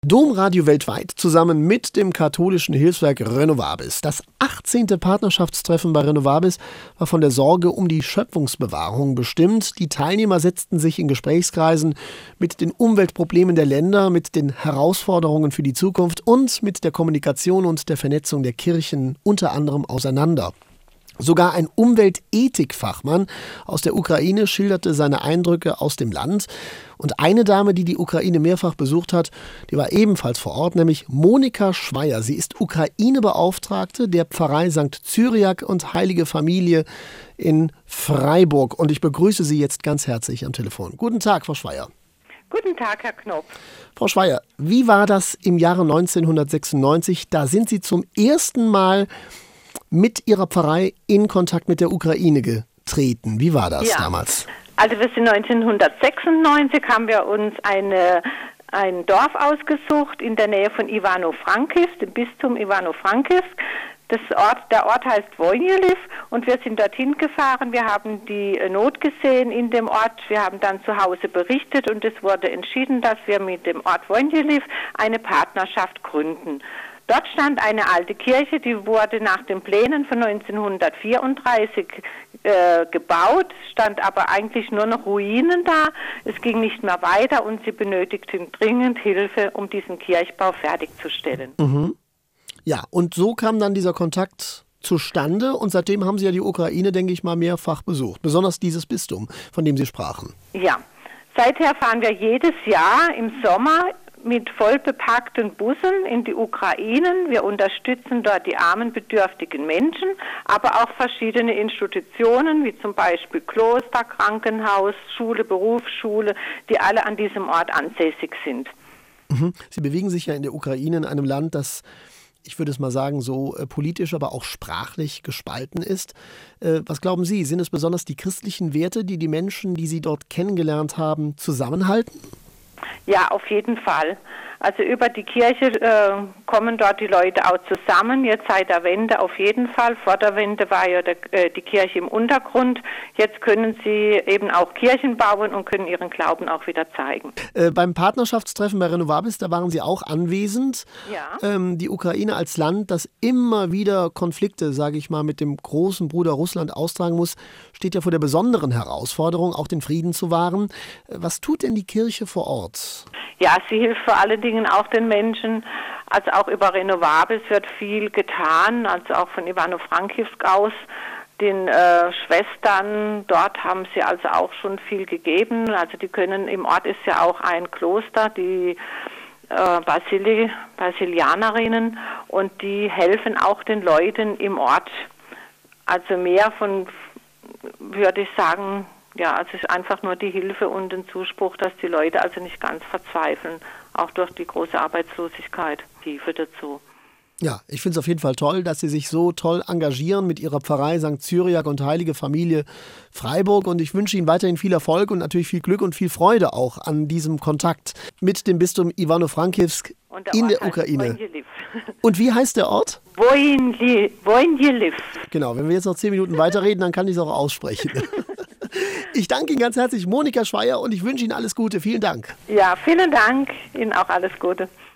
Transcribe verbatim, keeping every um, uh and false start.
Domradio weltweit zusammen mit dem katholischen Hilfswerk Renovabis. Das achtzehnte Partnerschaftstreffen bei Renovabis war von der Sorge um die Schöpfungsbewahrung bestimmt. Die Teilnehmer setzten sich in Gesprächskreisen mit den Umweltproblemen der Länder, mit den Herausforderungen für die Zukunft und mit der Kommunikation und der Vernetzung der Kirchen unter anderem auseinander. Sogar ein Umweltethikfachmann aus der Ukraine schilderte seine Eindrücke aus dem Land. Und eine Dame, die die Ukraine mehrfach besucht hat, die war ebenfalls vor Ort, nämlich Monika Schweier. Sie ist Ukraine-Beauftragte der Pfarrei Sankt Cyriak und Heilige Familie in Freiburg. Und ich begrüße Sie jetzt ganz herzlich am Telefon. Guten Tag, Frau Schweier. Guten Tag, Herr Knopf. Frau Schweier, wie war das im Jahre neunzehnhundertsechsundneunzig? Da sind Sie zum ersten Mal mit Ihrer Pfarrei in Kontakt mit der Ukraine getreten. Wie war das ja. damals? Also wir sind neunzehnhundertsechsundneunzig, haben wir uns eine, ein Dorf ausgesucht in der Nähe von Ivano-Frankivsk, dem Bistum Ivano-Frankivsk. Das Ort, der Ort heißt Wojnieliw und wir sind dorthin gefahren. Wir haben die Not gesehen in dem Ort. Wir haben dann zu Hause berichtet und es wurde entschieden, dass wir mit dem Ort Wojnieliw eine Partnerschaft gründen. Dort stand eine alte Kirche, die wurde nach den Plänen von neunzehnhundertvierunddreißig äh, gebaut, stand aber eigentlich nur noch Ruinen da. Es ging nicht mehr weiter und sie benötigten dringend Hilfe, um diesen Kirchbau fertigzustellen. Mhm. Ja, und so kam dann dieser Kontakt zustande und seitdem haben Sie ja die Ukraine, denke ich mal, mehrfach besucht, besonders dieses Bistum, von dem Sie sprachen. Ja, seither fahren wir jedes Jahr im Sommer mit voll bepackten Bussen in die Ukraine. Wir unterstützen dort die armen, bedürftigen Menschen, aber auch verschiedene Institutionen, wie zum Beispiel Kloster, Krankenhaus, Schule, Berufsschule, die alle an diesem Ort ansässig sind. Mhm. Sie bewegen sich ja in der Ukraine, in einem Land, das, ich würde es mal sagen, so äh, politisch, aber auch sprachlich gespalten ist. Äh, was glauben Sie, sind es besonders die christlichen Werte, die die Menschen, die Sie dort kennengelernt haben, zusammenhalten? Ja, auf jeden Fall. Also über die Kirche äh, kommen dort die Leute auch zusammen. Jetzt seit der Wende auf jeden Fall. Vor der Wende war ja der, äh, die Kirche im Untergrund. Jetzt können sie eben auch Kirchen bauen und können ihren Glauben auch wieder zeigen. Äh, beim Partnerschaftstreffen bei Renovabis, da waren Sie auch anwesend. Ja. Ähm, die Ukraine als Land, das immer wieder Konflikte, sage ich mal, mit dem großen Bruder Russland austragen muss, steht ja vor der besonderen Herausforderung, auch den Frieden zu wahren. Äh, was tut denn die Kirche vor Ort? Ja, sie hilft vor allen Dingen auch den Menschen. Also auch über Renovabis wird viel getan, also auch von Ivano-Frankivsk aus. Den äh, Schwestern dort haben sie also auch schon viel gegeben. Also die können, im Ort ist ja auch ein Kloster, die äh, Basili, Basilianerinnen, und die helfen auch den Leuten im Ort. Also mehr von, würde ich sagen, ja, also es ist einfach nur die Hilfe und den Zuspruch, dass die Leute also nicht ganz verzweifeln, auch durch die große Arbeitslosigkeit. Hilfe dazu. Ja, ich finde es auf jeden Fall toll, dass Sie sich so toll engagieren mit Ihrer Pfarrei Sankt Cyriak und Heilige Familie Freiburg, und ich wünsche Ihnen weiterhin viel Erfolg und natürlich viel Glück und viel Freude auch an diesem Kontakt mit dem Bistum Ivano-Frankivsk in der Ukraine. Und wie heißt der Ort? Wojnieliw. Genau, wenn wir jetzt noch zehn Minuten weiterreden, dann kann ich es auch aussprechen. Ich danke Ihnen ganz herzlich, Monika Schweier, und ich wünsche Ihnen alles Gute. Vielen Dank. Ja, vielen Dank. Ihnen auch alles Gute.